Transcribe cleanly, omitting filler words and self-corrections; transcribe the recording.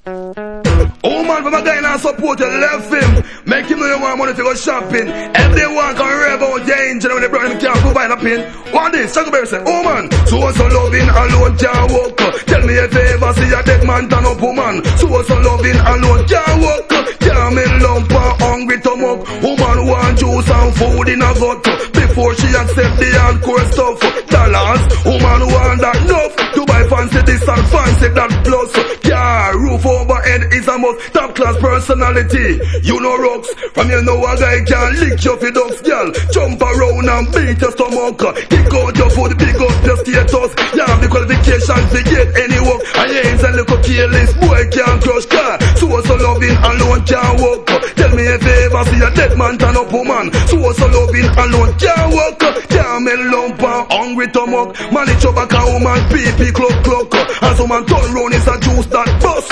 Oh man, from a guy now support you left him. Make him know you want money to go shopping. Everyone can rev out the engine when they brought him can't provide a pin. One day, Chuckleberry say, oh man, so loving alone can't walk. Tell me if you ever see a dead man turn up woman. So loving alone can't walk. Can't make lump and hungry stomach. Woman want juice and food in a gut. Before she accept the hardcore stuff. Dollars, woman want that enough. To buy fancy this and fancy that plus. Yeah, roof overhead is a must. Top class personality, you know rocks. From you know a guy can lick your feet ducks, girl. Jump around and beat your stomach. Kick out your foot, pick up your status. You have the qualifications to get any work. And you ain't a little careless, boy can't crush car. So loving alone can't walk. Tell me if you ever see a dead man turn up woman. So loving alone can't walk. Can't make lump and hungry stomach. Manage your back a woman, pee cluck. And some man turn round is a juice that bust.